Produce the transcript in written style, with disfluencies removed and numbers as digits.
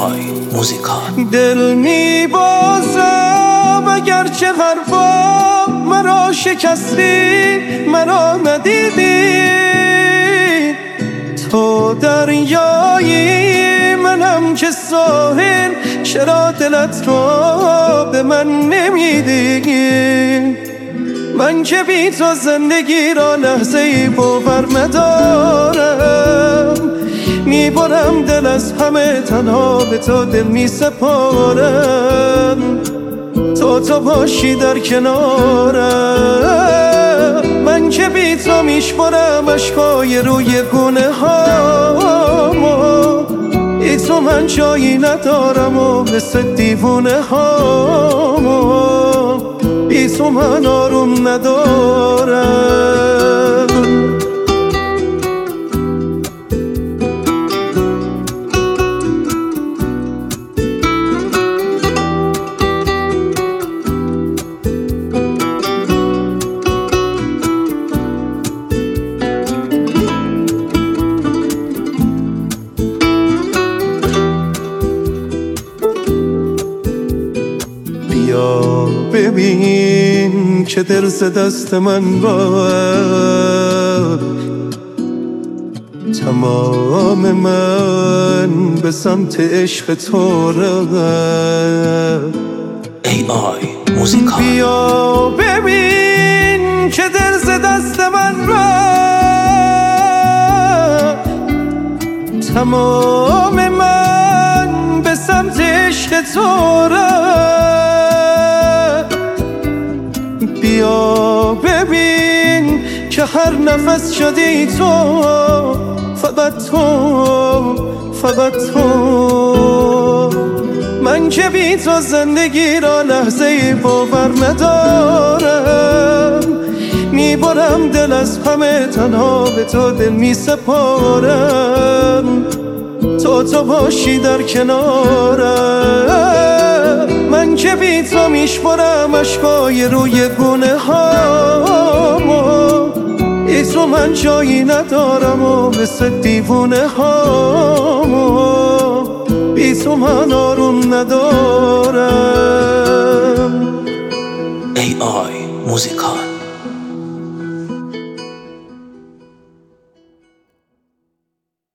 آی موزیکال. دل میبازم اگرچه حرفا مرا شکستی، مرا ندیدی. تو دریایی منم که ساحل، چرا دلت را به من نمیدی؟ من که بی تو زندگی را لحظه ای باور ندارم. میبرم دل از همه، تنها به تو دل میسپارم. تو باشی در کنارم. من که بی تو میشمرم اشکای روی گونه هامو. بی تو من جایی ندارم و مثل دیوونه هامو. بی تو من آروم ندارم. بیا ببین که دل ز دست من رفت. تمام من به سمت عشق تو رفت. ای آی موزیکال. بیا ببین که دل ز دست من رفت. تمام من به سمت عشق تو رفت. بیا ببین که هر نفس شدی تو، فقط تو، فقط تو. من که بی تو زندگی را لحظه ای باور ندارم. میبرم دل از همه، تنها به تو دل میسپارم. تو باشی در کنارم. من که بی تو میشمرم اشکای روی گونه هامو. بی تو من جایی ندارم و مثل دیوونه هامو. بی تو من آروم ندارم. ای آی موزیکال.